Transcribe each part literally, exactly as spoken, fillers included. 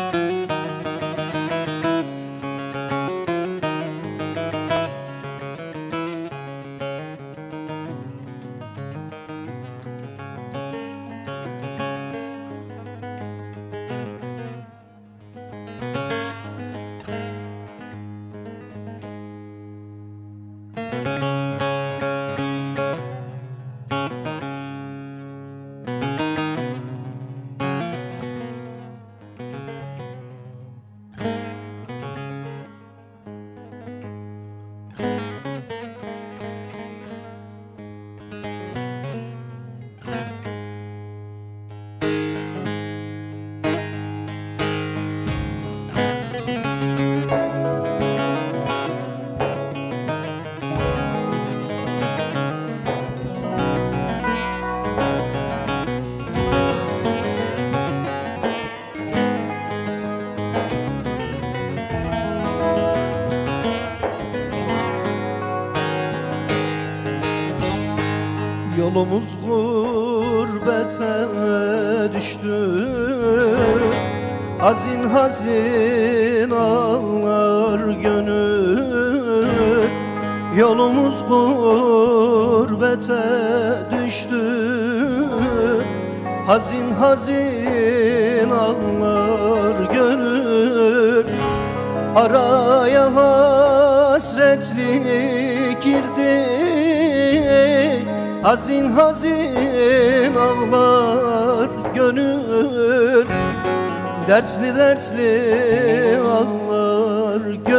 Yolumuz gurbete düştü, hazin hazin ağlar gönül. Yolumuz gurbete düştü, hazin hazin ağlar gönül. Araya hasretlik girdi, hazin hazin ağlar gönül. Dertli dertli ağlar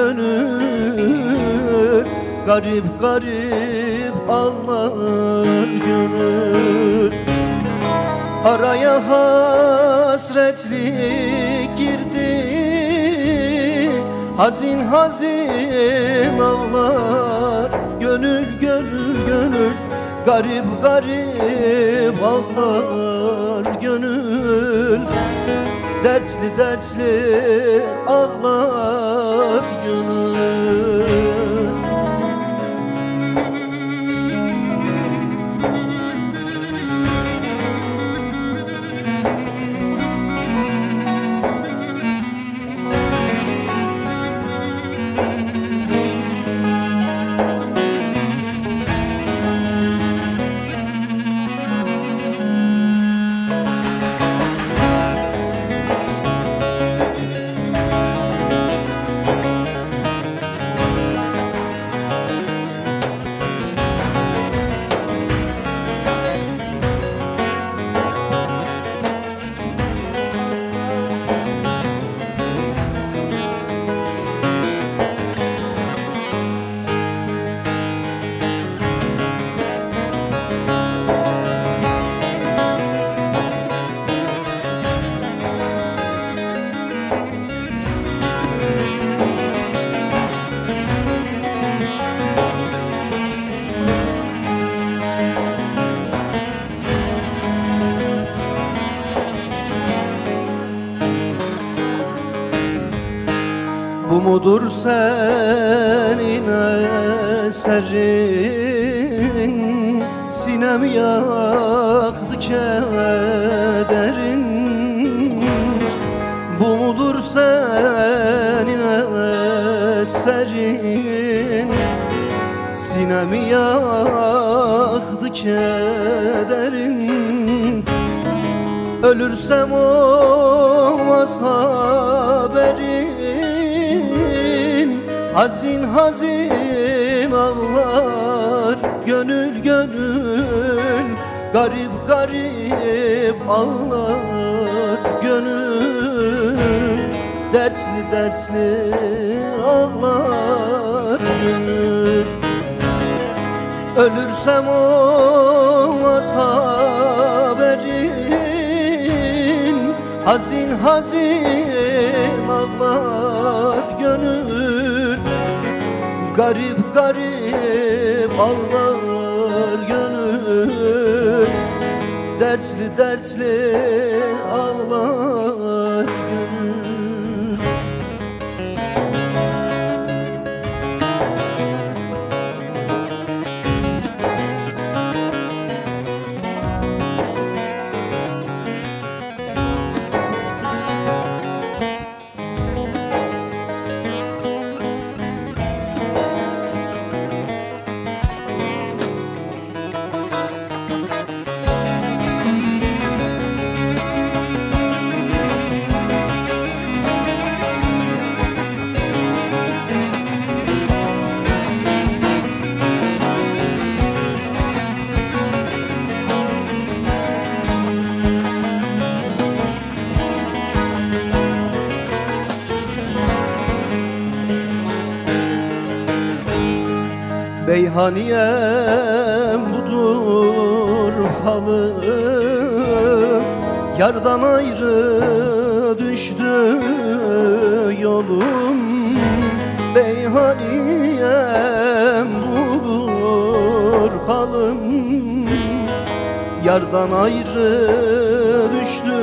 gönül. Garip garip ağlar gönül. Araya hasretlik girdi, hazin hazin ağlar gönül gönül gönül. Garip garip ağlar gönül. Dertli dertli ağlar gönül. Bu mudur senin eserin? Sinem yaktı kederin. Bu mudur senin eserin? Sinem yaktı kederin. Ölürsem olmaz haberin. Hazin hazin ağlar gönül gönül. Garip garip ağlar gönül. Dertli dertli ağlar gönül. Ölürsem olmaz haberin. Hazin hazin ağlar gönül. Garip garip ağlar gönül. Dertli dertli ağlar gönül. Beyhaniyem budur halım, yardan ayrı düştü yolum. Beyhaniyem budur halım, yardan ayrı düştü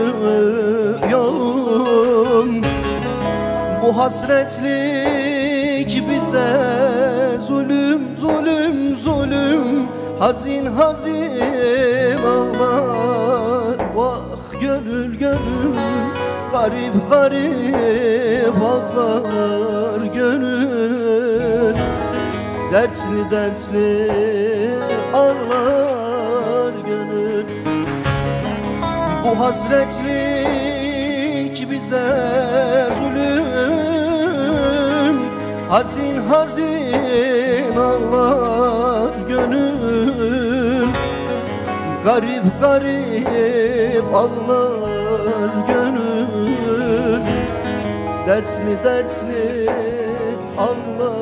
yolum. Bu hasretlik bize zulüm, zulüm, zulüm. Hazin hazin ağlar, vah gönül gönül. Garip garip ağlar gönül. Dertli dertli ağlar gönül. Bu hasretlik bize zulüm. Hazin hazin ağlar gönül. Garip garip ağlar gönül. Dertli dertli ağlar